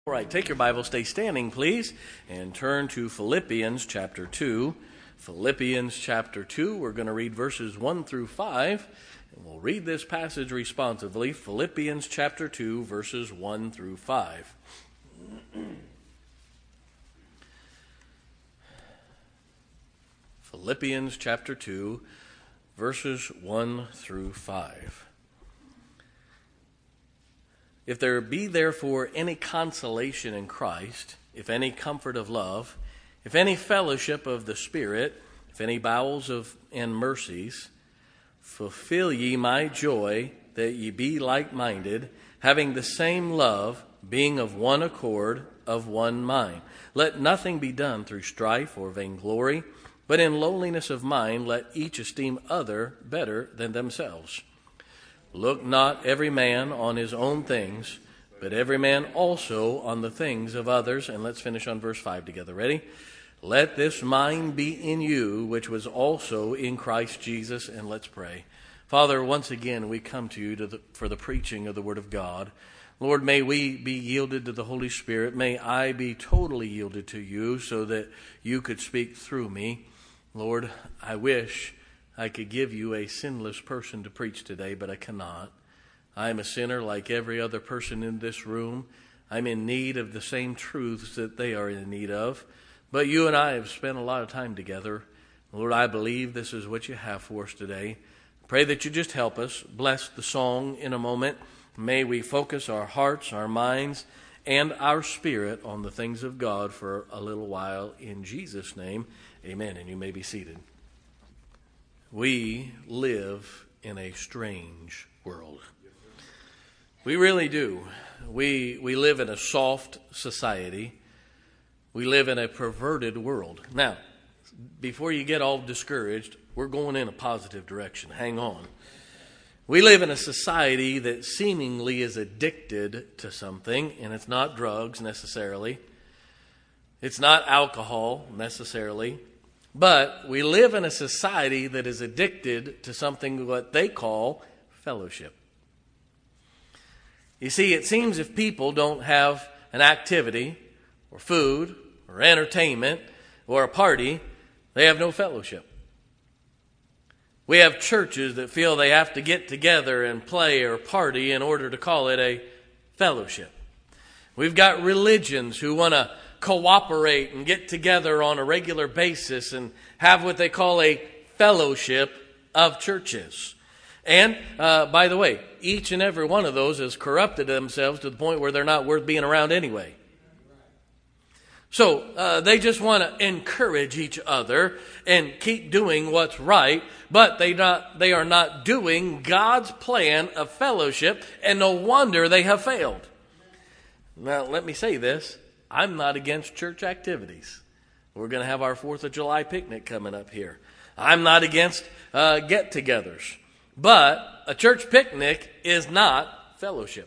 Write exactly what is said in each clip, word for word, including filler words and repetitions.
All right, take your Bible, stay standing, please, and turn to Philippians chapter two. Philippians chapter two, we're going to read verses one through five, and we'll read this passage responsively. Philippians chapter two, verses one through five. Philippians chapter two, verses one through five. If there be therefore any consolation in Christ, if any comfort of love, if any fellowship of the Spirit, if any bowels of and mercies, fulfill ye my joy, that ye be like-minded, having the same love, being of one accord, of one mind. Let nothing be done through strife or vainglory, but in lowliness of mind let each esteem other better than themselves. Look not every man on his own things, but every man also on the things of others. And let's finish on verse five together. Ready? Let this mind be in you, which was also in Christ Jesus. And let's pray. Father, once again we come to you to the, for the preaching of the Word of God. Lord, may we be yielded to the Holy Spirit. May I be totally yielded to you so that you could speak through me. Lord, I wish I could give you a sinless person to preach today, but I cannot. I am a sinner like every other person in this room. I'm in need of the same truths that they are in need of. But you and I have spent a lot of time together. Lord, I believe this is what you have for us today. Pray that you just help us. Bless the song in a moment. May we focus our hearts, our minds, and our spirit on the things of God for a little while. In Jesus' name, amen. And you may be seated. We live in a strange world. We really do. We we live in a soft society. We live in a perverted world. Now, before you get all discouraged, we're going in a positive direction. Hang on. We live in a society that seemingly is addicted to something, and it's not drugs necessarily. It's not alcohol necessarily. But we live in a society that is addicted to something what they call fellowship. You see, it seems if people don't have an activity or food or entertainment or a party, they have no fellowship. We have churches that feel they have to get together and play or party in order to call it a fellowship. We've got religions who want to cooperate and get together on a regular basis and have what they call a fellowship of churches. And, uh, by the way, each and every one of those has corrupted themselves to the point where they're not worth being around anyway. So uh, they just want to encourage each other and keep doing what's right, but they not they are not doing God's plan of fellowship, and no wonder they have failed. Now, let me say this. I'm not against church activities. We're going to have our fourth of July picnic coming up here. I'm not against uh, get-togethers. But a church picnic is not fellowship.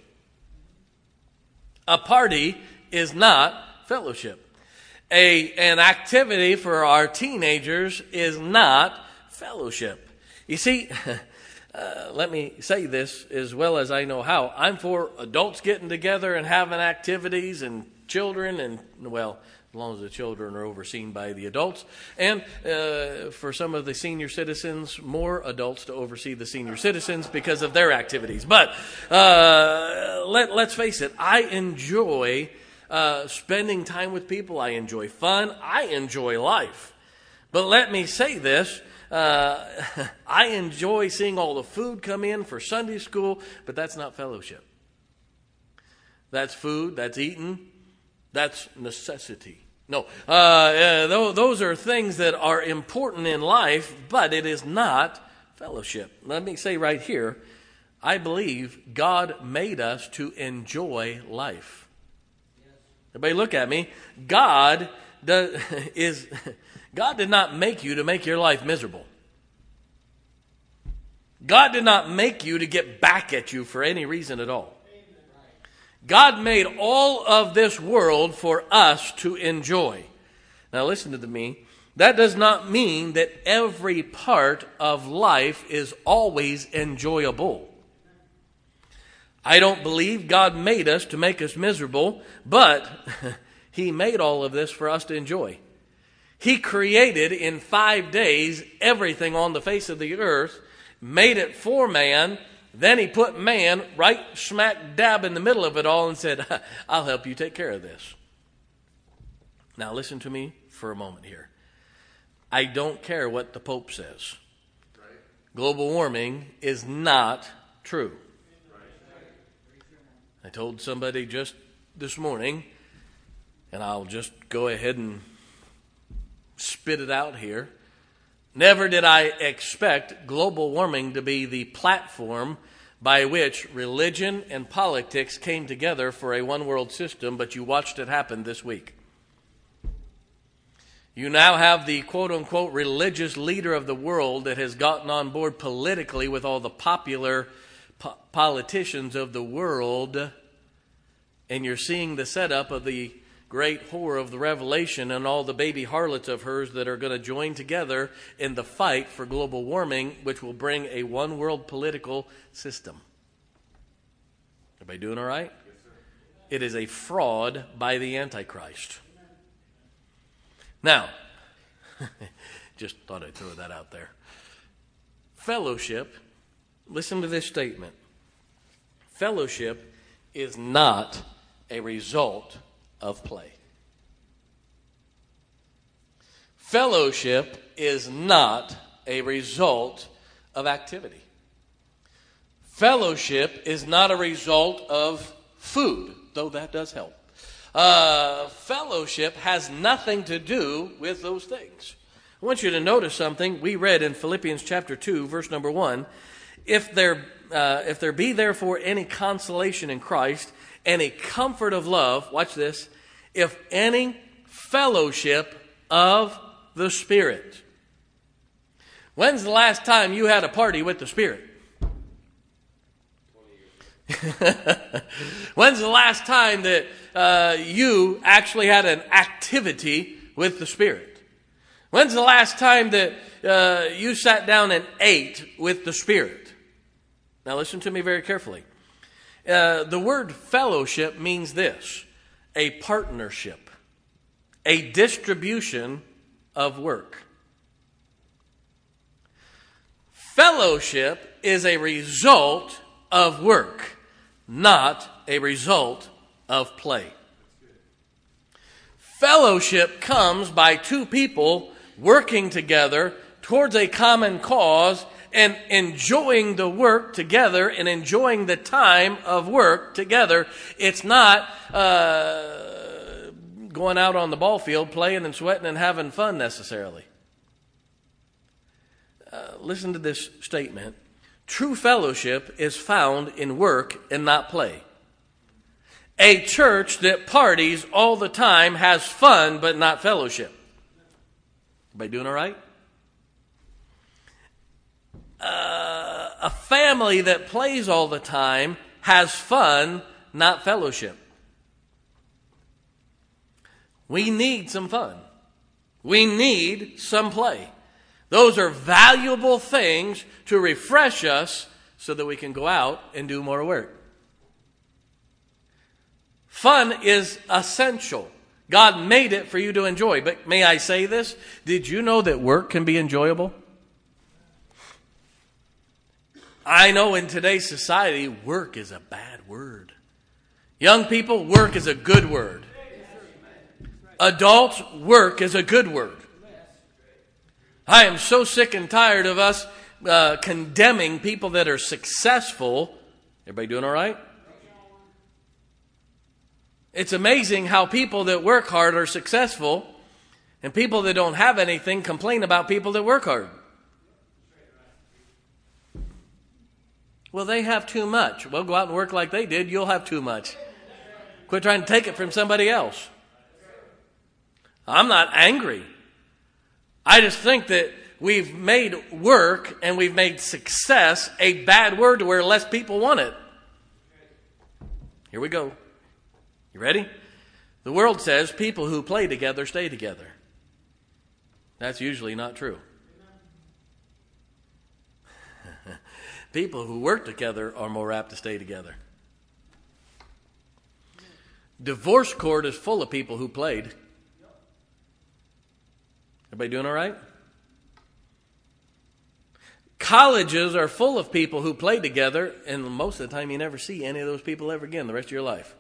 A party is not fellowship. A, an activity for our teenagers is not fellowship. You see, uh, let me say this as well as I know how. I'm for adults getting together and having activities and children, and, well, as long as the children are overseen by the adults. And uh, for some of the senior citizens, more adults to oversee the senior citizens because of their activities. But uh, let, let's face it, I enjoy uh, spending time with people. I enjoy fun. I enjoy life. But let me say this. Uh, I enjoy seeing all the food come in for Sunday school, but that's not fellowship. That's food. That's eating. That's necessity. No, uh, uh, those are things that are important in life, but it is not fellowship. Let me say right here, I believe God made us to enjoy life. Everybody look at me. God does, is, God did not make you to make your life miserable. God did not make you to get back at you for any reason at all. God made all of this world for us to enjoy. Now listen to me. That does not mean that every part of life is always enjoyable. I don't believe God made us to make us miserable, but He made all of this for us to enjoy. He created in five days everything on the face of the earth, made it for man, then He put man right smack dab in the middle of it all and said, I'll help you take care of this. Now listen to me for a moment here. I don't care what the Pope says. Global warming is not true. I told somebody just this morning, and I'll just go ahead and spit it out here. Never did I expect global warming to be the platform by which religion and politics came together for a one-world system, but you watched it happen this week. You now have the quote-unquote religious leader of the world that has gotten on board politically with all the popular po- politicians of the world, and you're seeing the setup of the great whore of the Revelation and all the baby harlots of hers that are going to join together in the fight for global warming, which will bring a one-world political system. Everybody doing all right? Yes, sir. It is a fraud by the Antichrist. Now, just thought I'd throw that out there. Fellowship, listen to this statement. Fellowship is not a result of play. Fellowship is not a result of activity. Fellowship is not a result of food, though that does help. Uh, fellowship has nothing to do with those things. I want you to notice something. We read in Philippians chapter two, verse number one, if there, uh, if there be therefore any consolation in Christ, any comfort of love, watch this, if any fellowship of the Spirit. When's the last time you had a party with the Spirit? When's the last time that uh, you actually had an activity with the Spirit? When's the last time that uh, you sat down and ate with the Spirit? Now listen to me very carefully. Uh, the word fellowship means this: a partnership, a distribution of work. Fellowship is a result of work, not a result of play. Fellowship comes by two people working together towards a common cause and enjoying the work together and enjoying the time of work together. It's not uh, going out on the ball field playing and sweating and having fun necessarily. Uh, listen to this statement. True fellowship is found in work and not play. A church that parties all the time has fun but not fellowship. Everybody doing all right? Uh, a family that plays all the time has fun, not fellowship. We need some fun. We need some play. Those are valuable things to refresh us so that we can go out and do more work. Fun is essential. God made it for you to enjoy. But may I say this? Did you know that work can be enjoyable? I know in today's society, work is a bad word. Young people, work is a good word. Adults, work is a good word. I am so sick and tired of us uh, condemning people that are successful. Everybody doing all right? It's amazing how people that work hard are successful, and people that don't have anything complain about people that work hard. Well, they have too much. Well, go out and work like they did. You'll have too much. Quit trying to take it from somebody else. I'm not angry. I just think that we've made work and we've made success a bad word to where less people want it. Here we go. You ready? The world says people who play together stay together. That's usually not true. People who work together are more apt to stay together. Divorce court is full of people who played. Everybody doing all right? Colleges are full of people who play together, and most of the time you never see any of those people ever again the rest of your life.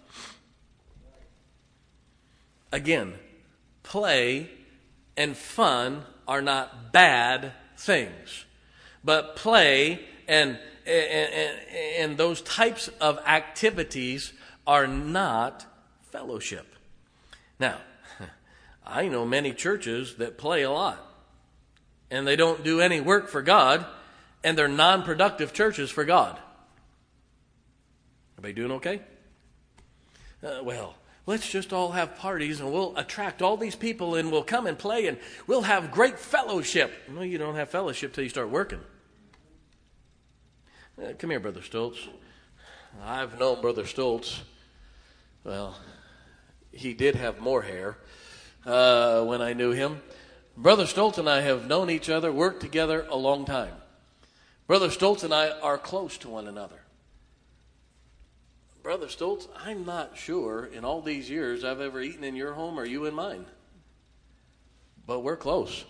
Again, play and fun are not bad things. But play and, and, and, and those types of activities are not fellowship. Now, I know many churches that play a lot, and they don't do any work for God, and they're non-productive churches for God. Everybody doing okay? Uh, well, let's just all have parties, and we'll attract all these people, and we'll come and play, and we'll have great fellowship. No, you don't have fellowship till you start working. Uh, come here, Brother Stoltz. I've known Brother Stoltz. Well, he did have more hair uh, when I knew him. Brother Stoltz and I have known each other, worked together a long time. Brother Stoltz and I are close to one another. Brother Stoltz, I'm not sure in all these years I've ever eaten in your home or you in mine. But we're close.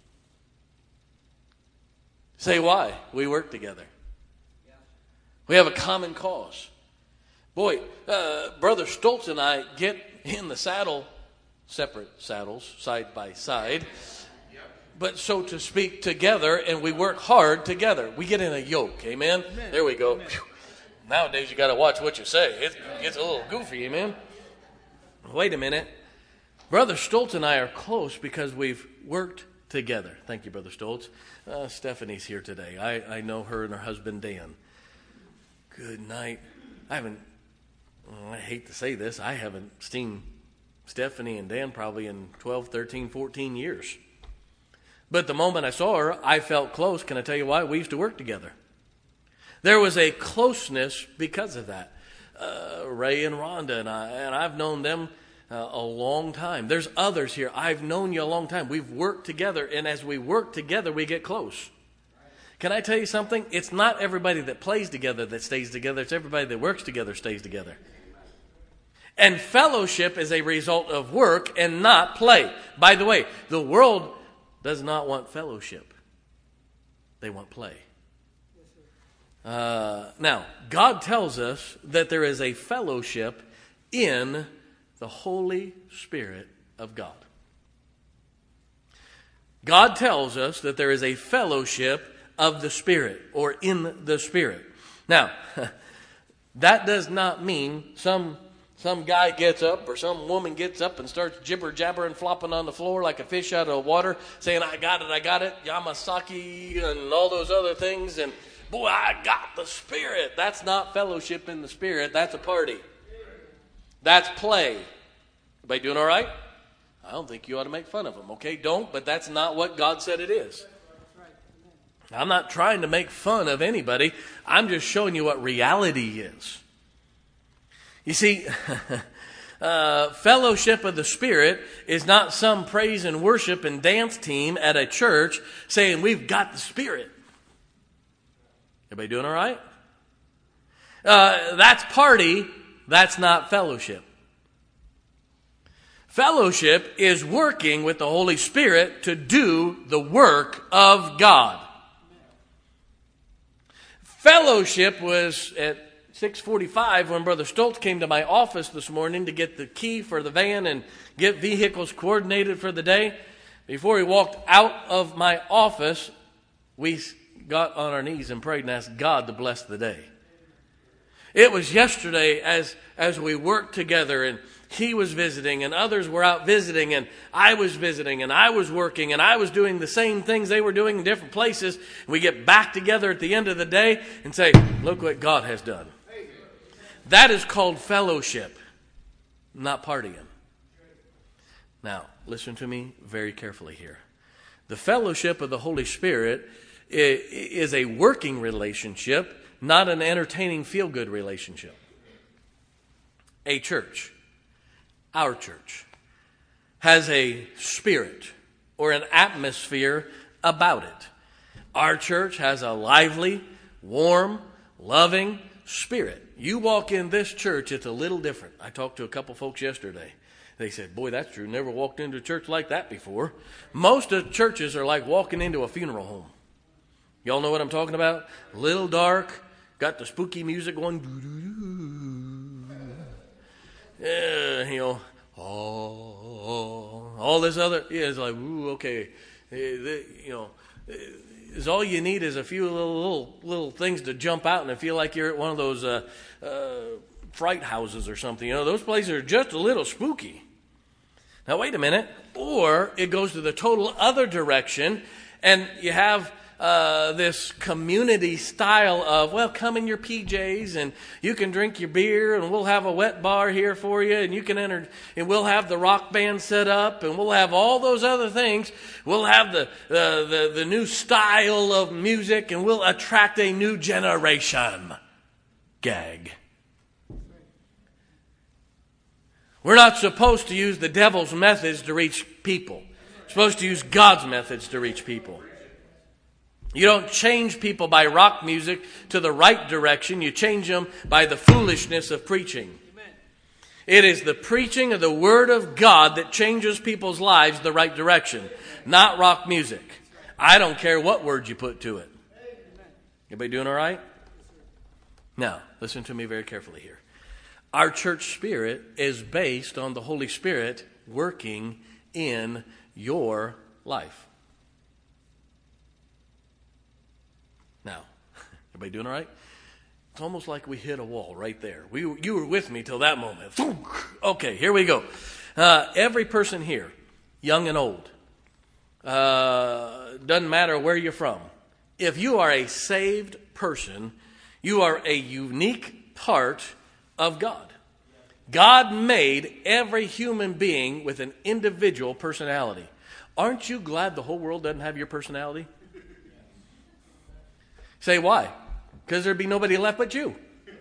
Say why? We work together. We have a common cause. Boy, uh, Brother Stoltz and I get in the saddle, separate saddles, side by side, but so to speak, together, and we work hard together. We get in a yoke, amen? Amen. There we go. Amen. Nowadays, you got to watch what you say. It gets a little goofy, amen? Wait a minute. Brother Stoltz and I are close because we've worked together. Thank you, Brother Stoltz. Uh, Stephanie's here today. I, I know her and her husband, Dan. Good night. I haven't, well, I hate to say this, I haven't seen Stephanie and Dan probably in twelve, thirteen, fourteen years. But the moment I saw her, I felt close. Can I tell you why? We used to work together. There was a closeness because of that. Uh, Ray and Rhonda and I, and I've known them uh, a long time. There's others here. I've known you a long time. We've worked together, and as we work together, we get close. Can I tell you something? It's not everybody that plays together that stays together. It's everybody that works together stays together. And fellowship is a result of work and not play. By the way, the world does not want fellowship. They want play. Uh, now, God tells us that there is a fellowship in the Holy Spirit of God. God tells us that there is a fellowship of the Spirit, or in the Spirit. Now, that does not mean some some guy gets up or some woman gets up and starts jibber-jabbering, flopping on the floor like a fish out of water, saying, I got it, I got it, Yamasaki, and all those other things, and boy, I got the Spirit. That's not fellowship in the Spirit. That's a party. That's play. Everybody doing all right? I don't think you ought to make fun of them, okay? Don't, but that's not what God said it is. I'm not trying to make fun of anybody. I'm just showing you what reality is. You see, uh, fellowship of the Spirit is not some praise and worship and dance team at a church saying, we've got the Spirit. Everybody doing all right? Uh, that's party. That's not fellowship. Fellowship is working with the Holy Spirit to do the work of God. Fellowship was at six forty-five when Brother Stoltz came to my office this morning to get the key for the van and get vehicles coordinated for the day. Before he walked out of my office, we got on our knees and prayed and asked God to bless the day. It was yesterday as as we worked together and he was visiting and others were out visiting and I was visiting and I was working and I was doing the same things they were doing in different places. We get back together at the end of the day and say, look what God has done. That is called fellowship, not partying. Now, listen to me very carefully here. The fellowship of the Holy Spirit is a working relationship, not an entertaining feel-good relationship. A church, our church, has a spirit or an atmosphere about it. Our church has a lively, warm, loving, spirit. You walk in this church, it's a little different. I talked to a couple folks yesterday. They said, boy, that's true. Never walked into a church like that before. Most of churches are like walking into a funeral home. Y'all know what I'm talking about? A little dark, got the spooky music going. Yeah, you know, oh, all this other, yeah, it's like, ooh, okay. You know, is all you need is a few little, little little things to jump out and feel like you're at one of those uh, uh, fright houses or something. You know, those places are just a little spooky. Now, wait a minute. Or it goes to the total other direction, and you have uh, this community style of, well, come in your P Js, and you can drink your beer, and we'll have a wet bar here for you, and you can enter, and we'll have the rock band set up, and we'll have all those other things. We'll have the uh, the, the new style of music, and we'll attract a new generation. Gag. We're not supposed to use the devil's methods to reach people. We're supposed to use God's methods to reach people. You don't change people by rock music to the right direction. You change them by the foolishness of preaching. It is the preaching of the Word of God that changes people's lives the right direction, not rock music. I don't care what word you put to it. Everybody doing all right? Now, listen to me very carefully here. Our church spirit is based on the Holy Spirit working in your life. Now, everybody doing all right? It's almost like we hit a wall right there. We, you were with me till that moment. Okay, here we go. Uh, every person here, young and old, uh, doesn't matter where you're from. If you are a saved person, you are a unique part of God. God made every human being with an individual personality. Aren't you glad the whole world doesn't have your personality? Say why? Because there'd be nobody left but you.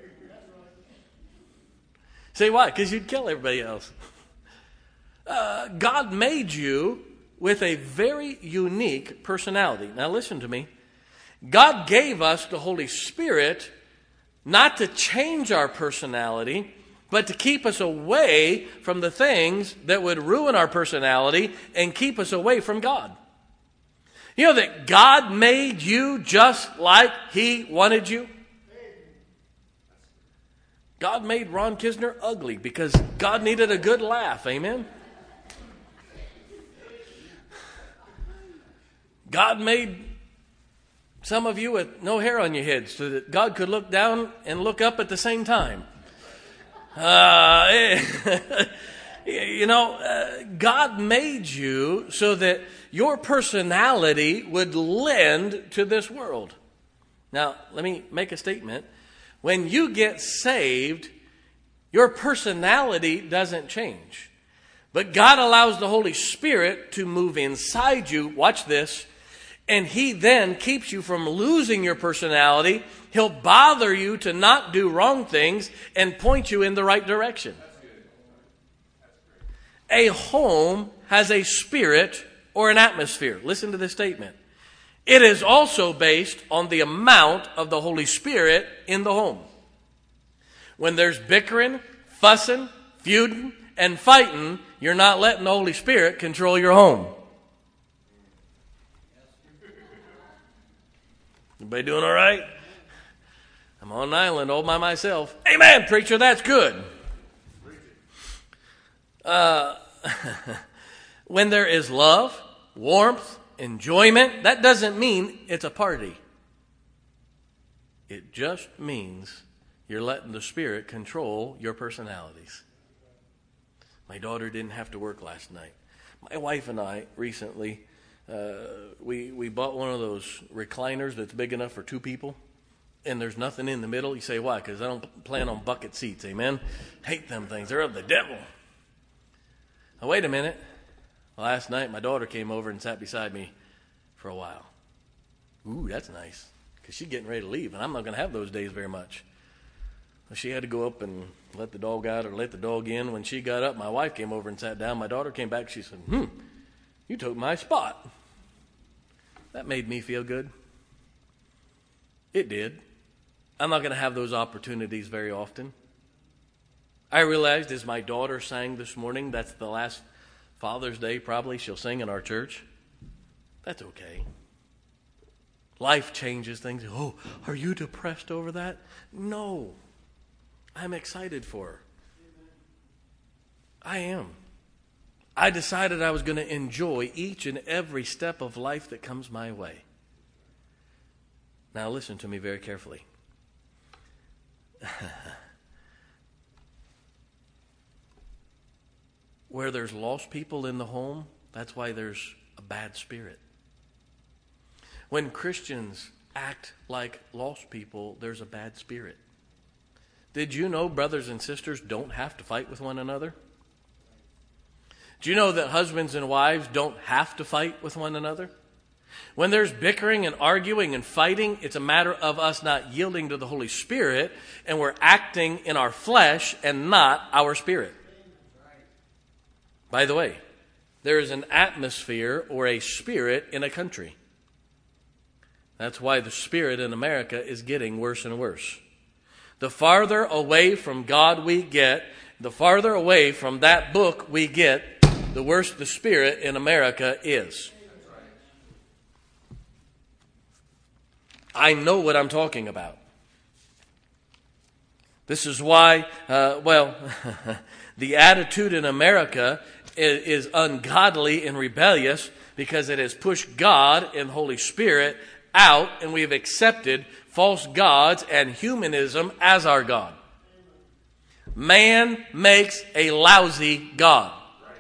Say why? Because you'd kill everybody else. Uh, God made you with a very unique personality. Now listen to me. God gave us the Holy Spirit not to change our personality, but to keep us away from the things that would ruin our personality and keep us away from God. You know that God made you just like He wanted you? God made Ron Kisner ugly because God needed a good laugh. Amen? God made some of you with no hair on your head so that God could look down and look up at the same time. Uh, you know, uh, God made you so that your personality would lend to this world. Now, let me make a statement. When you get saved, your personality doesn't change. But God allows the Holy Spirit to move inside you. Watch this. And He then keeps you from losing your personality. He'll bother you to not do wrong things and point you in the right direction. A home has a spirit or an atmosphere. Listen to this statement. It is also based on the amount of the Holy Spirit in the home. When there's bickering, fussing, feuding, and fighting, you're not letting the Holy Spirit control your home. Everybody doing all right? I'm on an island all by myself. Amen, preacher, that's good. Uh, when there is love, warmth, enjoyment, that doesn't mean it's a party. It just means you're letting the Spirit control your personalities. My daughter didn't have to work last night. My wife and I recently, uh, we, we bought one of those recliners that's big enough for two people, and there's nothing in the middle. You say, why? Because I don't plan on bucket seats, amen? Hate them things. They're of the devil. Now, wait a minute. Last night, my daughter came over and sat beside me for a while. Ooh, that's nice, because she's getting ready to leave, and I'm not going to have those days very much. She had to go up and let the dog out or let the dog in. When she got up, my wife came over and sat down. My daughter came back. She said, hmm, you took my spot. That made me feel good. It did. I'm not going to have those opportunities very often. I realized as my daughter sang this morning, that's the last Father's Day probably she'll sing in our church. That's okay. Life changes things. Oh, are you depressed over that? No. I'm excited for her. I am. I decided I was going to enjoy each and every step of life that comes my way. Now listen to me very carefully. Where there's lost people in the home, that's why there's a bad spirit. When Christians act like lost people, there's a bad spirit. Did you know brothers and sisters don't have to fight with one another? Do you know that husbands and wives don't have to fight with one another? When there's bickering and arguing and fighting, it's a matter of us not yielding to the Holy Spirit, and we're acting in our flesh and not our spirit. By the way, there is an atmosphere or a spirit in a country. That's why the spirit in America is getting worse and worse. The farther away from God we get, the farther away from that book we get, the worse the spirit in America is. I know what I'm talking about. This is why, uh, well, the attitude in America is, is ungodly and rebellious because it has pushed God and Holy Spirit out, and we've accepted false gods and humanism as our God. Man makes a lousy God.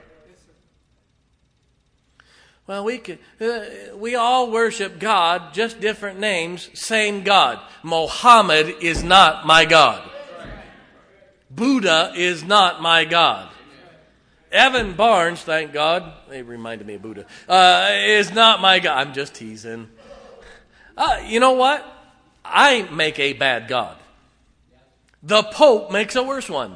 Well, we can, uh, we all worship God, just different names, same God. Mohammed is not my God. Buddha is not my God. Evan Barnes, thank God, they reminded me of Buddha, uh, is not my God. I'm just teasing. Uh, you know what? I make a bad God. The Pope makes a worse one.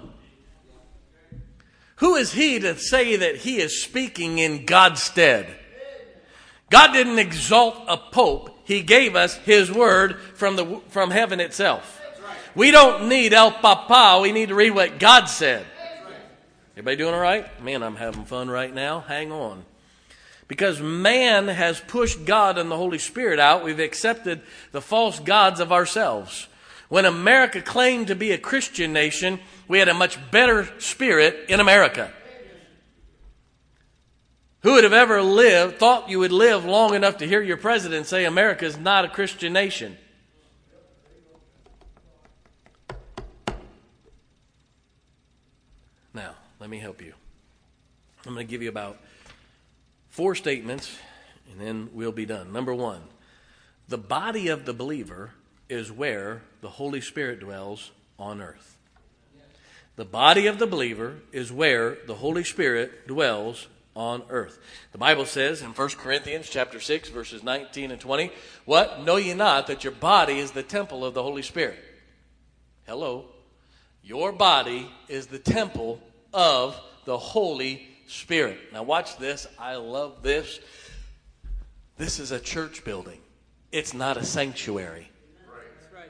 Who is he to say that he is speaking in God's stead? God didn't exalt a pope. He gave us his word from the from heaven itself. We don't need El Papa. We need to read what God said. Everybody doing all right? Man, I'm having fun right now. Hang on. Because man has pushed God and the Holy Spirit out, we've accepted the false gods of ourselves. When America claimed to be a Christian nation, we had a much better spirit in America. Who would have ever lived, thought you would live long enough to hear your president say America is not a Christian nation? Now, let me help you. I'm going to give you about four statements, and then we'll be done. Number one, the body of the believer is where the Holy Spirit dwells on earth. The body of the believer is where the Holy Spirit dwells on earth. The Bible says in First Corinthians chapter six, verses nineteen and twenty, what? Know ye not that your body is the temple of the Holy Spirit? Hello. Your body is the temple of the Holy Spirit. Now watch this. I love this. This is a church building. It's not a sanctuary. That's right.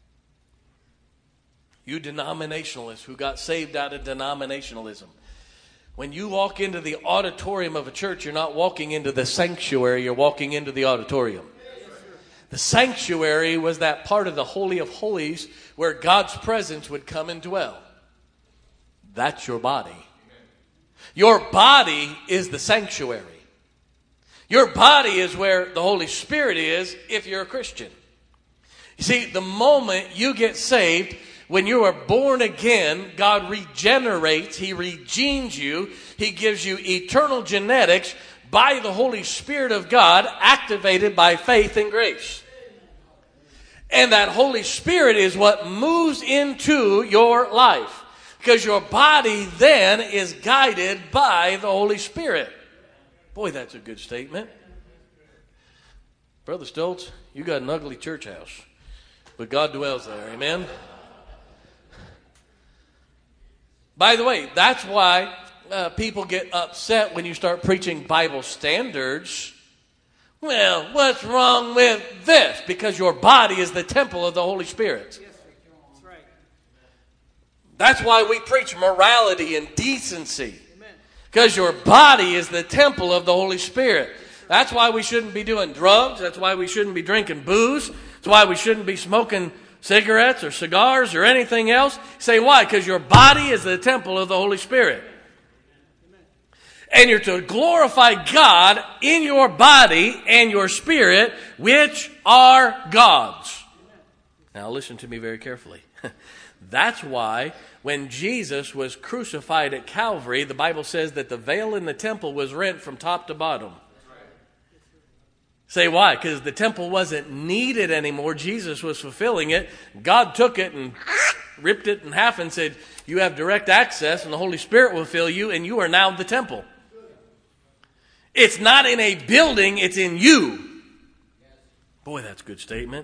You denominationalists who got saved out of denominationalism. When you walk into the auditorium of a church, you're not walking into the sanctuary, you're walking into the auditorium. The sanctuary was that part of the Holy of Holies where God's presence would come and dwell. That's your body. Your body is the sanctuary. Your body is where the Holy Spirit is if you're a Christian. You see, the moment you get saved, when you are born again, God regenerates, He regenes you, He gives you eternal genetics by the Holy Spirit of God, activated by faith and grace. And that Holy Spirit is what moves into your life, because your body then is guided by the Holy Spirit. Boy, that's a good statement. Brother Stoltz, you got an ugly church house, but God dwells there. Amen? By the way, that's why uh, people get upset when you start preaching Bible standards. Well, what's wrong with this? Because your body is the temple of the Holy Spirit. That's why we preach morality and decency. Because your body is the temple of the Holy Spirit. That's why we shouldn't be doing drugs. That's why we shouldn't be drinking booze. That's why we shouldn't be smoking cigarettes or cigars or anything else. Say why? Because your body is the temple of the Holy Spirit. And you're to glorify God in your body and your spirit, which are God's. Now listen to me very carefully. That's why when Jesus was crucified at Calvary, the Bible says that the veil in the temple was rent from top to bottom. Say why? Because the temple wasn't needed anymore. Jesus was fulfilling it. God took it and ripped it in half and said, you have direct access and the Holy Spirit will fill you and you are now the temple. It's not in a building, it's in you. Boy, that's a good statement.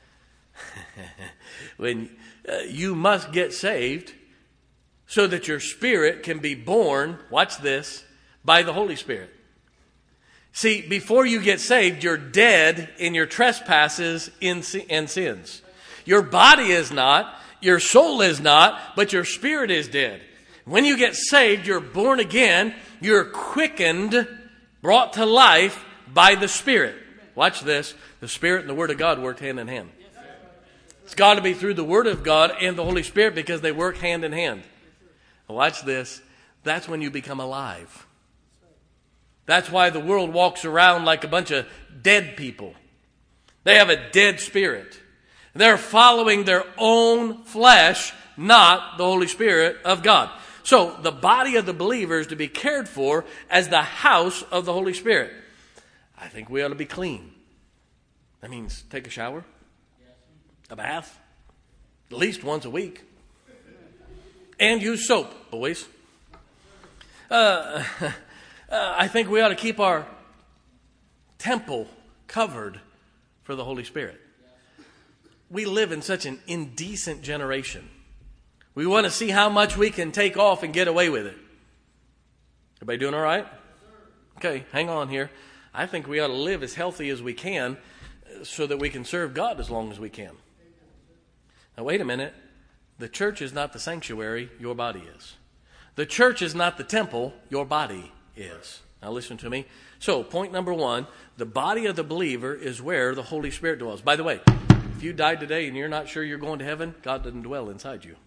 When uh, you must get saved so that your spirit can be born, watch this, by the Holy Spirit. See, before you get saved, you're dead in your trespasses and sins. Your body is not, your soul is not, but your spirit is dead. When you get saved, you're born again, you're quickened, brought to life by the Spirit. Watch this. The Spirit and the Word of God work hand in hand. It's got to be through the Word of God and the Holy Spirit because they work hand in hand. Watch this. That's when you become alive. That's why the world walks around like a bunch of dead people. They have a dead spirit. They're following their own flesh, not the Holy Spirit of God. So the body of the believer is to be cared for as the house of the Holy Spirit. I think we ought to be clean. That means take a shower, a bath, at least once a week. And use soap, boys. Uh, uh, I think we ought to keep our temple covered for the Holy Spirit. We live in such an indecent generation. We want to see how much we can take off and get away with it. Everybody doing all right? Okay, hang on here. I think we ought to live as healthy as we can so that we can serve God as long as we can. Now, wait a minute. The church is not the sanctuary, your body is. The church is not the temple, your body is. Now, listen to me. So, point number one, the body of the believer is where the Holy Spirit dwells. By the way, if you died today and you're not sure you're going to heaven, God doesn't dwell inside you.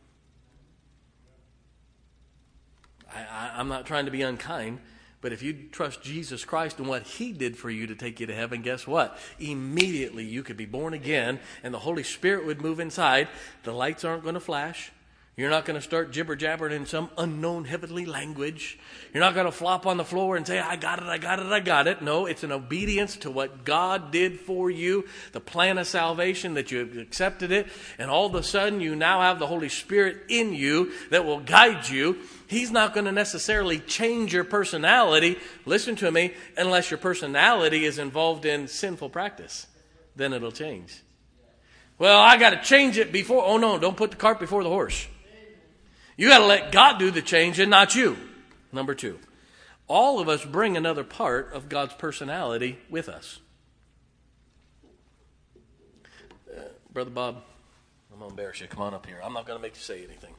I, I, I'm not trying to be unkind, but if you trust Jesus Christ and what He did for you to take you to heaven, guess what? Immediately you could be born again and the Holy Spirit would move inside. The lights aren't going to flash. You're not going to start jibber-jabbering in some unknown heavenly language. You're not going to flop on the floor and say, I got it, I got it, I got it. No, it's an obedience to what God did for you, the plan of salvation, that you accepted it, and all of a sudden you now have the Holy Spirit in you that will guide you. He's not going to necessarily change your personality, listen to me, unless your personality is involved in sinful practice. Then it'll change. Well, I got to change it before. Oh, no, don't put the cart before the horse. You got to let God do the change and not you. Number two, all of us bring another part of God's personality with us. Uh, Brother Bob, I'm going to embarrass you. Come on up here. I'm not going to make you say anything.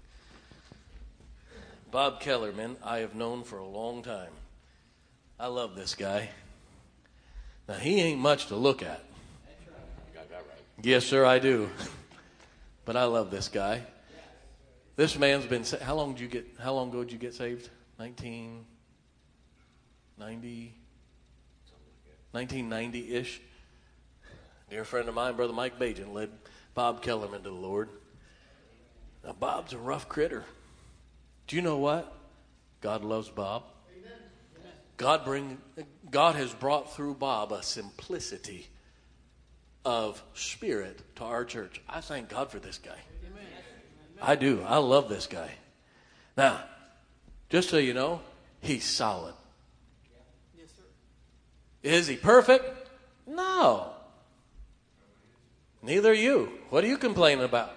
Bob Kellerman, I have known for a long time. I love this guy. Now, he ain't much to look at. Yes, sir, I do. But I love this guy. This man's been, how long did you get, how long ago did you get saved? nineteen ninety? nineteen ninety-ish. Dear friend of mine, Brother Mike Bajan, led Bob Kellerman to the Lord. Now, Bob's a rough critter. Do you know what? God loves Bob. God bring, God has brought through Bob a simplicity of spirit to our church. I thank God for this guy. Amen. I do. I love this guy. Now, just so you know, he's solid. Yes, sir. Is he perfect? No. Neither are you. What are you complaining about?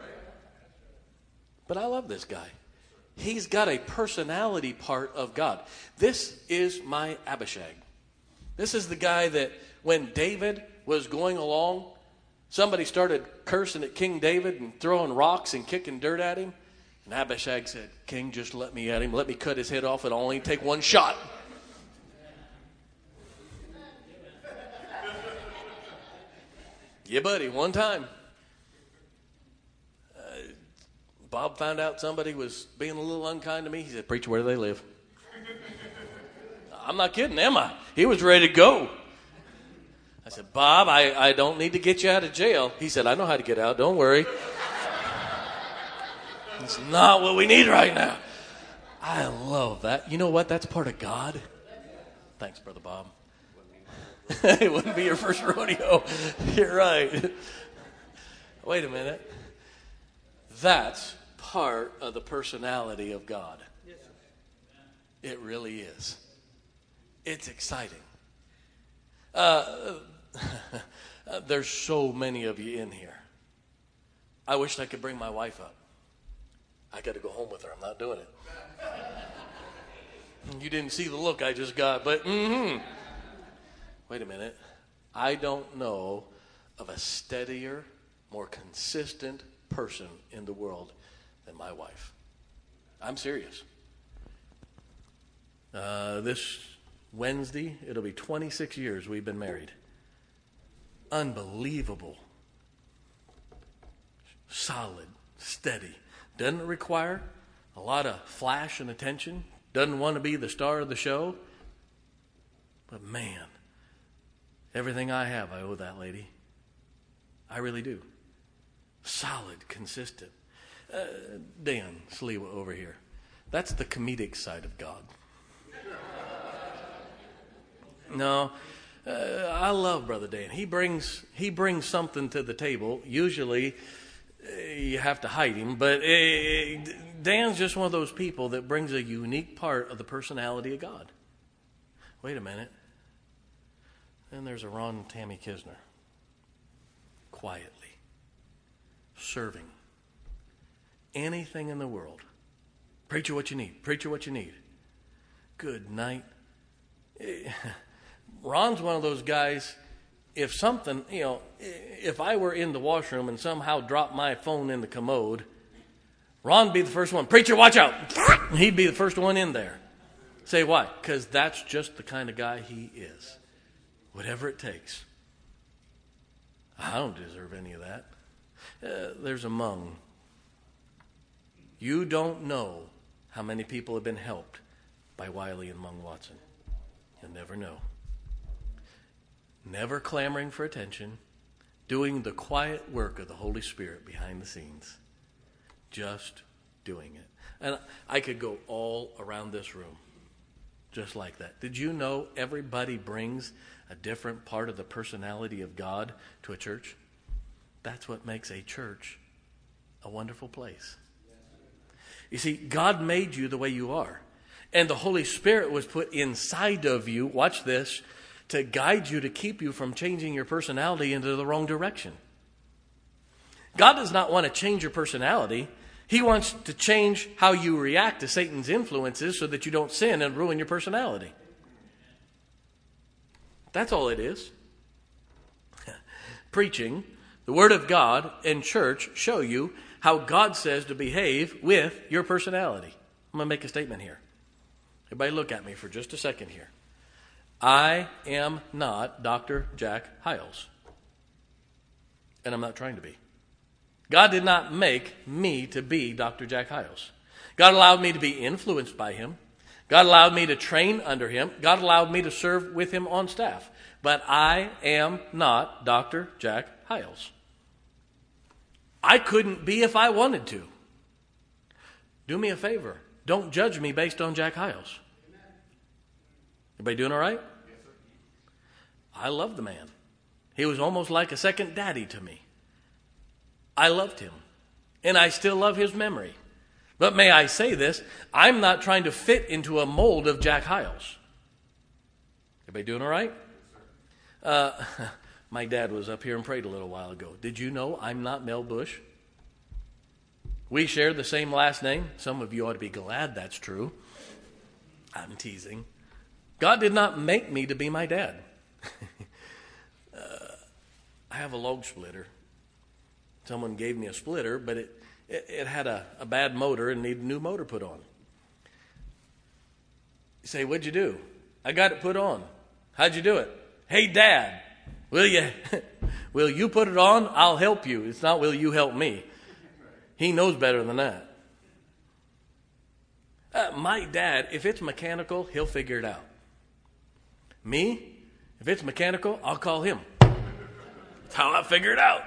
But I love this guy. He's got a personality part of God. This is my Abishag. This is the guy that when David was going along, somebody started cursing at King David and throwing rocks and kicking dirt at him. And Abishag said, King, just let me at him. Let me cut his head off. It'll only take one shot. Yeah, buddy, one time. Uh, Bob found out somebody was being a little unkind to me. He said, preacher, where do they live? I'm not kidding, am I? He was ready to go. I said, Bob, I, I don't need to get you out of jail. He said, I know how to get out. Don't worry. It's not what we need right now. I love that. You know what? That's part of God. Thanks, Brother Bob. It wouldn't be your first rodeo. You're right. Wait a minute. That's part of the personality of God. It really is. It's exciting. Uh, there's so many of you in here. I wish I could bring my wife up. I got to go home with her. I'm not doing it. You didn't see the look I just got, but mm-hmm. Wait a minute. I don't know of a steadier, more consistent person in the world than my wife. I'm serious. Uh, this Wednesday, it'll be twenty-six years we've been married. Unbelievable. Solid, steady. Doesn't require a lot of flash and attention. Doesn't want to be the star of the show. But man, everything I have, I owe that lady. I really do. Solid, consistent. Uh, Dan Sliwa over here. That's the comedic side of God. No, uh, I love Brother Dan. He brings he brings something to the table. Usually, uh, you have to hide him, but uh, Dan's just one of those people that brings a unique part of the personality of God. Wait a minute. Then there's a Ron and Tammy Kisner. Quietly. Serving. Anything in the world. Preacher, what you need. Preacher, what you need. Good night. Ron's one of those guys, if something, you know, if I were in the washroom and somehow dropped my phone in the commode, Ron'd be the first one. Preacher, watch out. He'd be the first one in there. Say why? Because that's just the kind of guy he is. Whatever it takes. I don't deserve any of that. Uh, there's a Mung. You don't know how many people have been helped by Wiley and Mung Watson. You'll never know. Never clamoring for attention. Doing the quiet work of the Holy Spirit behind the scenes. Just doing it. And I could go all around this room just like that. Did you know everybody brings a different part of the personality of God to a church? That's what makes a church a wonderful place. You see, God made you the way you are. And the Holy Spirit was put inside of you, watch this, to guide you, to keep you from changing your personality into the wrong direction. God does not want to change your personality. He wants to change how you react to Satan's influences so that you don't sin and ruin your personality. That's all it is. Preaching, the Word of God, and church show you how God says to behave with your personality. I'm going to make a statement here. Everybody look at me for just a second here. I am not Doctor Jack Hyles. And I'm not trying to be. God did not make me to be Doctor Jack Hyles. God allowed me to be influenced by him. God allowed me to train under him. God allowed me to serve with him on staff. But I am not Doctor Jack Hyles. I couldn't be if I wanted to. Do me a favor. Don't judge me based on Jack Hyles. Everybody doing all right? I love the man. He was almost like a second daddy to me. I loved him. And I still love his memory. But may I say this, I'm not trying to fit into a mold of Jack Hyles. Everybody doing all right? Uh, my dad was up here and prayed a little while ago. Did you know I'm not Mel Bush? We share the same last name. Some of you ought to be glad that's true. I'm teasing. God did not make me to be my dad. uh, I have a log splitter. Someone gave me a splitter, but it It, it had a, a bad motor and needed a new motor put on. You say, what'd you do? I got it put on. How'd you do it? Hey, Dad, will you, will you put it on? I'll help you. It's not will you help me. He knows better than that. Uh, my dad, if it's mechanical, he'll figure it out. Me, if it's mechanical, I'll call him. That's how I figure it out.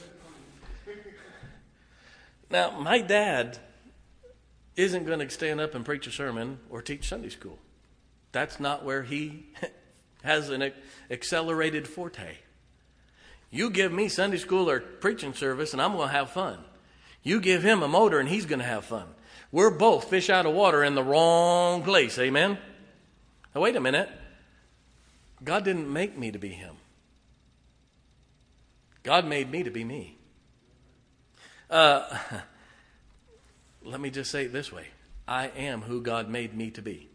Now, my dad isn't going to stand up and preach a sermon or teach Sunday school. That's not where he has an accelerated forte. You give me Sunday school or preaching service and I'm going to have fun. You give him a motor and he's going to have fun. We're both fish out of water in the wrong place. Amen? Now, wait a minute. God didn't make me to be him. God made me to be me. Uh, let me just say it this way. I am who God made me to be.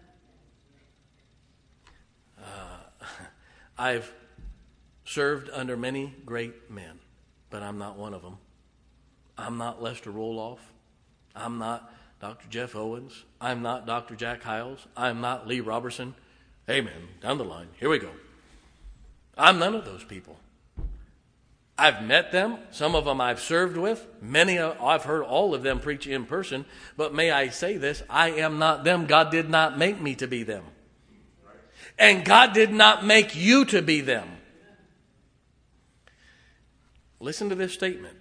Uh, I've served under many great men, but I'm not one of them. I'm not Lester Roloff. I'm not Doctor Jeff Owens. I'm not Doctor Jack Hiles. I'm not Lee Robertson. Amen. Down the line. Here we go. I'm none of those people. I've met them. Some of them I've served with. Many, I've heard all of them preach in person. But may I say this, I am not them. God did not make me to be them. And God did not make you to be them. Listen to this statement.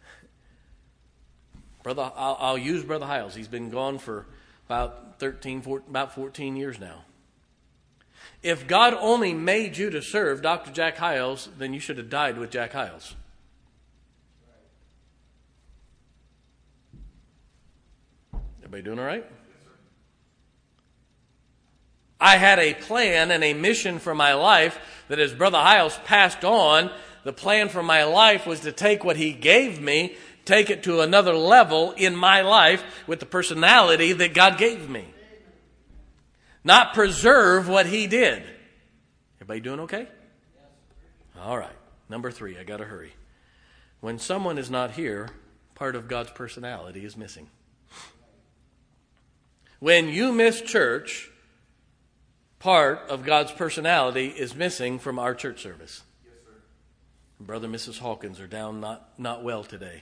Brother, I'll, I'll use Brother Hiles. He's been gone for about thirteen, fourteen, about fourteen years now. If God only made you to serve Doctor Jack Hiles, then you should have died with Jack Hiles. Everybody doing all right? I had a plan and a mission for my life that as Brother Hiles passed on, the plan for my life was to take what he gave me, take it to another level in my life with the personality that God gave me. Not preserve what he did. Everybody doing okay? All right. Number three, I got to hurry. When someone is not here, part of God's personality is missing. When you miss church, part of God's personality is missing from our church service. Yes, sir. Brother and Missus Hawkins are down not, not well today.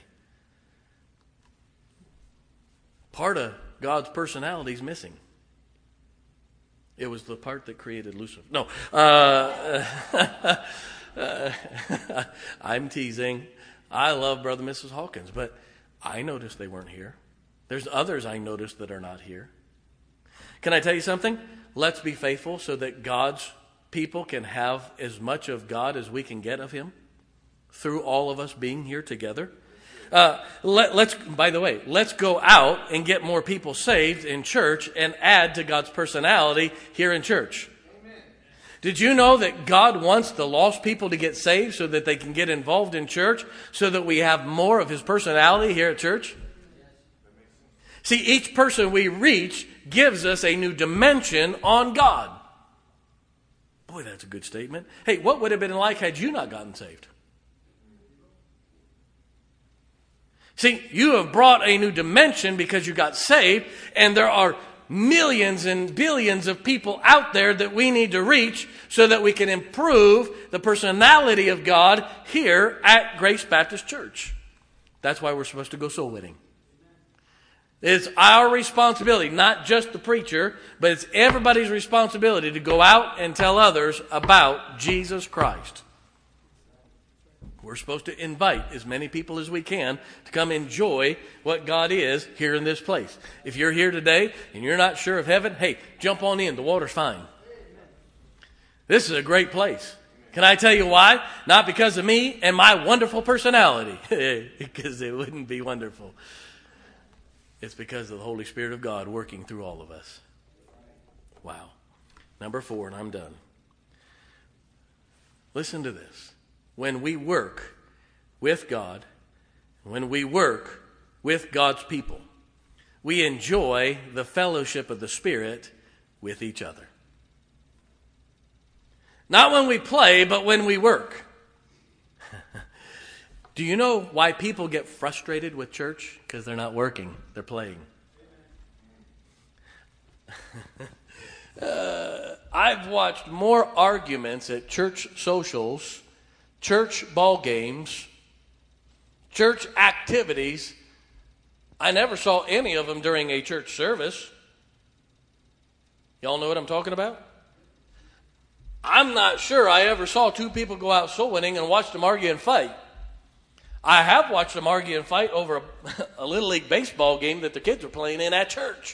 Part of God's personality is missing. It was the part that created Lucifer. No. Uh, uh, I'm teasing. I love Brother and Missus Hawkins, but I noticed they weren't here. There's others I noticed that are not here. Can I tell you something? Let's be faithful so that God's people can have as much of God as we can get of him through all of us being here together. Uh, let, let's, by the way, let's go out and get more people saved in church and add to God's personality here in church. Amen. Did you know that God wants the lost people to get saved so that they can get involved in church so that we have more of his personality here at church? See, each person we reach gives us a new dimension on God. Boy, that's a good statement. Hey, what would it have been like had you not gotten saved? See, you have brought a new dimension because you got saved, and there are millions and billions of people out there that we need to reach so that we can improve the personality of God here at Grace Baptist Church. That's why we're supposed to go soul winning. It's our responsibility, not just the preacher, but it's everybody's responsibility to go out and tell others about Jesus Christ. We're supposed to invite as many people as we can to come enjoy what God is here in this place. If you're here today and you're not sure of heaven, hey, jump on in. The water's fine. This is a great place. Can I tell you why? Not because of me and my wonderful personality, because it wouldn't be wonderful. It's because of the Holy Spirit of God working through all of us. Wow. Number four, and I'm done. Listen to this. When we work with God, when we work with God's people, we enjoy the fellowship of the Spirit with each other. Not when we play, but when we work. Do you know why people get frustrated with church? Because they're not working. They're playing. uh, I've watched more arguments at church socials, church ball games, church activities. I never saw any of them during a church service. Y'all know what I'm talking about? I'm not sure I ever saw two people go out soul winning and watch them argue and fight. I have watched them argue and fight over a, a Little League baseball game that the kids were playing in at church.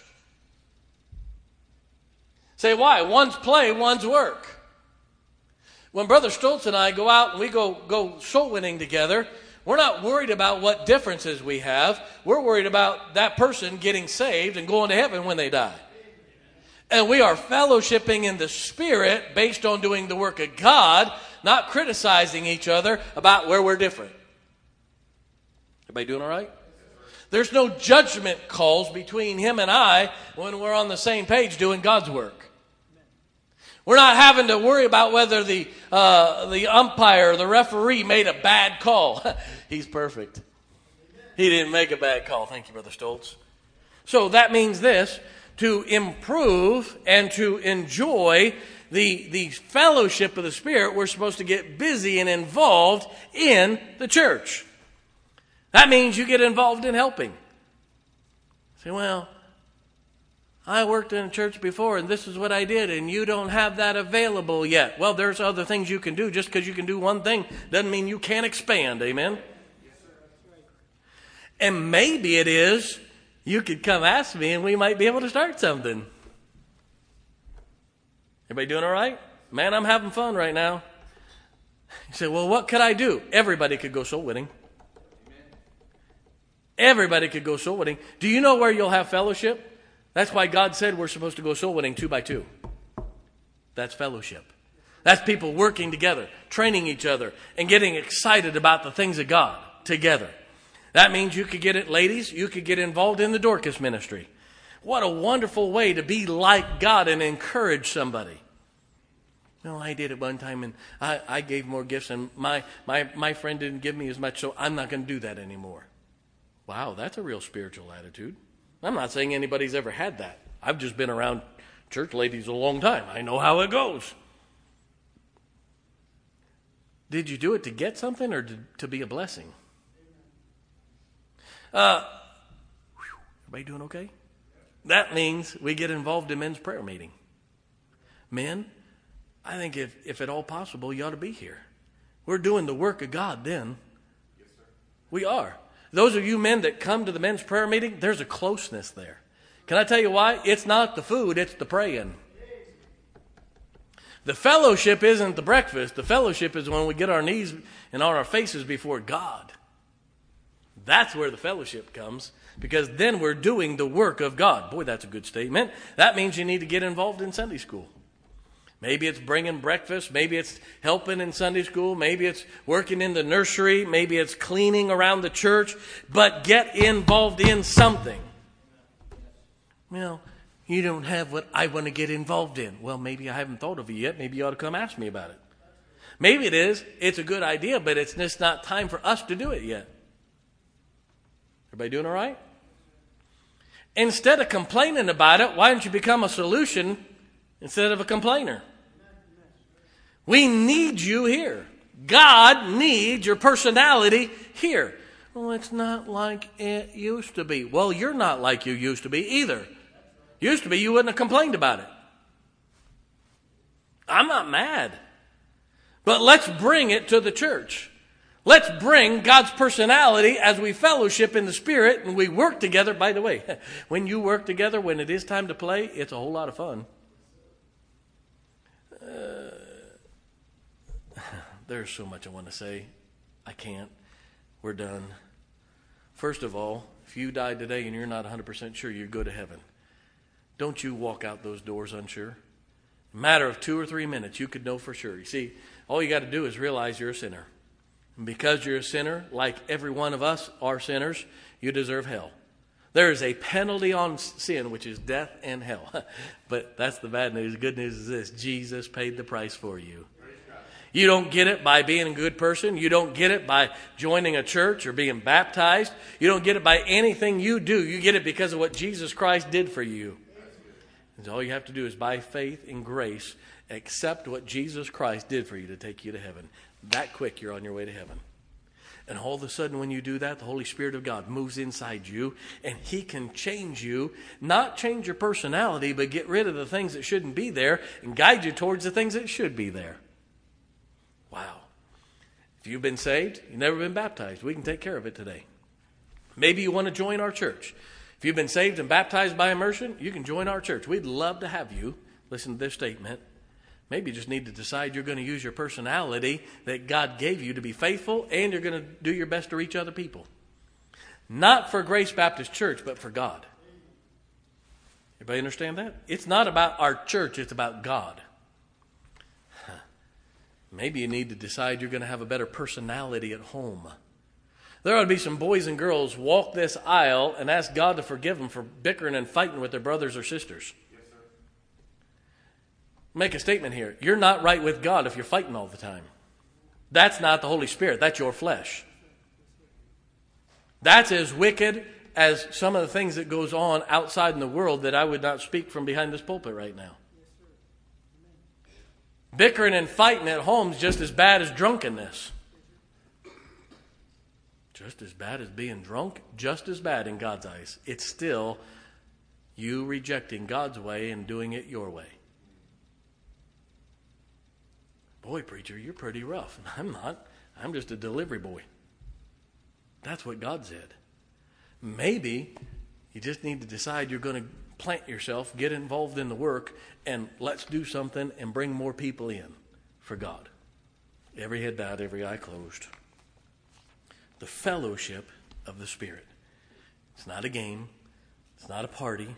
Say why? One's play, one's work. When Brother Stoltz and I go out and we go, go soul winning together, we're not worried about what differences we have. We're worried about that person getting saved and going to heaven when they die. And we are fellowshipping in the Spirit based on doing the work of God, not criticizing each other about where we're different. Everybody doing all right? There's no judgment calls between him and I when we're on the same page doing God's work. We're not having to worry about whether the uh, the umpire or the referee made a bad call. He's perfect. He didn't make a bad call. Thank you, Brother Stoltz. So that means this, to improve and to enjoy the, the fellowship of the Spirit, we're supposed to get busy and involved in the church. That means you get involved in helping. Say, well, I worked in a church before and this is what I did and you don't have that available yet. Well, there's other things you can do. Just because you can do one thing doesn't mean you can't expand. Amen? And maybe it is you could come ask me and we might be able to start something. Everybody doing all right? Man, I'm having fun right now. You say, well, what could I do? Everybody could go soul winning. Everybody could go soul winning. Do you know where you'll have fellowship? That's why God said we're supposed to go soul winning two by two. That's fellowship. That's people working together, training each other, and getting excited about the things of God together. That means you could get it, ladies, you could get involved in the Dorcas ministry. What a wonderful way to be like God and encourage somebody. No, I did it one time and I, I gave more gifts and my, my, my friend didn't give me as much, so I'm not going to do that anymore. Wow, that's a real spiritual attitude. I'm not saying anybody's ever had that. I've just been around church ladies a long time. I know how it goes. Did you do it to get something or to, to be a blessing? Uh, everybody doing okay? That means we get involved in men's prayer meeting. Men, I think if, if at all possible, you ought to be here. We're doing the work of God then. Yes, sir. We are. Those of you men that come to the men's prayer meeting, there's a closeness there. Can I tell you why? It's not the food, it's the praying. The fellowship isn't the breakfast. The fellowship is when we get our knees and on our faces before God. That's where the fellowship comes, because then we're doing the work of God. Boy, that's a good statement. That means you need to get involved in Sunday school. Maybe it's bringing breakfast. Maybe it's helping in Sunday school. Maybe it's working in the nursery. Maybe it's cleaning around the church. But get involved in something. Well, you don't have what I want to get involved in. Well, maybe I haven't thought of it yet. Maybe you ought to come ask me about it. Maybe it is. It's a good idea, but it's just not time for us to do it yet. Everybody doing all right? Instead of complaining about it, why don't you become a solution instead of a complainer? We need you here. God needs your personality here. Well, it's not like it used to be. Well, you're not like you used to be either. Used to be, you wouldn't have complained about it. I'm not mad. But let's bring it to the church. Let's bring God's personality as we fellowship in the Spirit and we work together. By the way, when you work together, when it is time to play, it's a whole lot of fun. Uh, there's so much I want to say. I can't. We're done. First of all, if you died today and you're not one hundred percent sure you go to heaven, don't you walk out those doors unsure. In a matter of two or three minutes, you could know for sure. You see, all you got to do is realize you're a sinner. And because you're a sinner, like every one of us are sinners, you deserve hell. There is a penalty on sin, which is death and hell. But that's the bad news. The good news is this: Jesus paid the price for you. You don't get it by being a good person. You don't get it by joining a church or being baptized. You don't get it by anything you do. You get it because of what Jesus Christ did for you. And all you have to do is by faith and grace accept what Jesus Christ did for you to take you to heaven. That quick, you're on your way to heaven. And all of a sudden when you do that, the Holy Spirit of God moves inside you and He can change you, not change your personality, but get rid of the things that shouldn't be there and guide you towards the things that should be there. Wow. If you've been saved, you've never been baptized, we can take care of it today. Maybe you want to join our church. If you've been saved and baptized by immersion, you can join our church. We'd love to have you. Listen to this statement. Maybe you just need to decide you're going to use your personality that God gave you to be faithful, and you're going to do your best to reach other people. Not for Grace Baptist Church, but for God. Everybody understand that? It's not about our church, it's about God. Huh. Maybe you need to decide you're going to have a better personality at home. There ought to be some boys and girls walk this aisle and ask God to forgive them for bickering and fighting with their brothers or sisters. Make a statement here. You're not right with God if you're fighting all the time. That's not the Holy Spirit. That's your flesh. That's as wicked as some of the things that goes on outside in the world that I would not speak from behind this pulpit right now. Bickering and fighting at home is just as bad as drunkenness. Just as bad as being drunk, just as bad in God's eyes. It's still you rejecting God's way and doing it your way. Boy, preacher, you're pretty rough. I'm not. I'm just a delivery boy. That's what God said. Maybe you just need to decide you're going to plant yourself, get involved in the work, and let's do something and bring more people in for God. Every head bowed, every eye closed. The fellowship of the Spirit. It's not a game. It's not a party.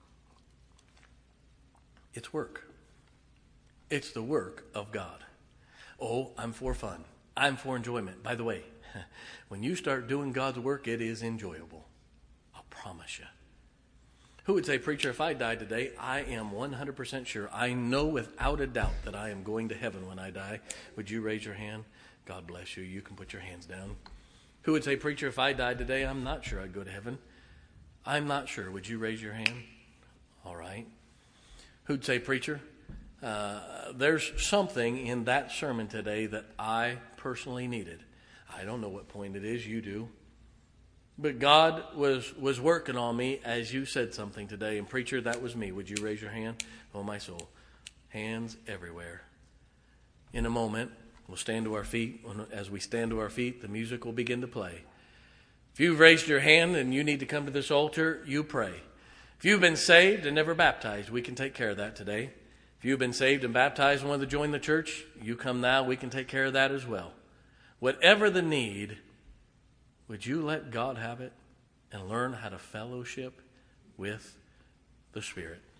It's work. It's the work of God. Oh, I'm for fun. I'm for enjoyment. By the way, when you start doing God's work, it is enjoyable. I'll promise you. Who would say, preacher, if I died today, I am one hundred percent sure. I know without a doubt that I am going to heaven when I die. Would you raise your hand? God bless you. You can put your hands down. Who would say, preacher, if I died today, I'm not sure I'd go to heaven. I'm not sure. Would you raise your hand? All right. Who'd say, preacher, uh, there's something in that sermon today that I personally needed. I don't know what point it is. You do. But God was, was working on me as you said something today. And preacher, that was me. Would you raise your hand? Oh, my soul. Hands everywhere. In a moment, we'll stand to our feet. As we stand to our feet, the music will begin to play. If you've raised your hand and you need to come to this altar, you pray. If you've been saved and never baptized, we can take care of that today. If you've been saved and baptized and want to join the church, you come now. We can take care of that as well. Whatever the need, would you let God have it and learn how to fellowship with the Spirit?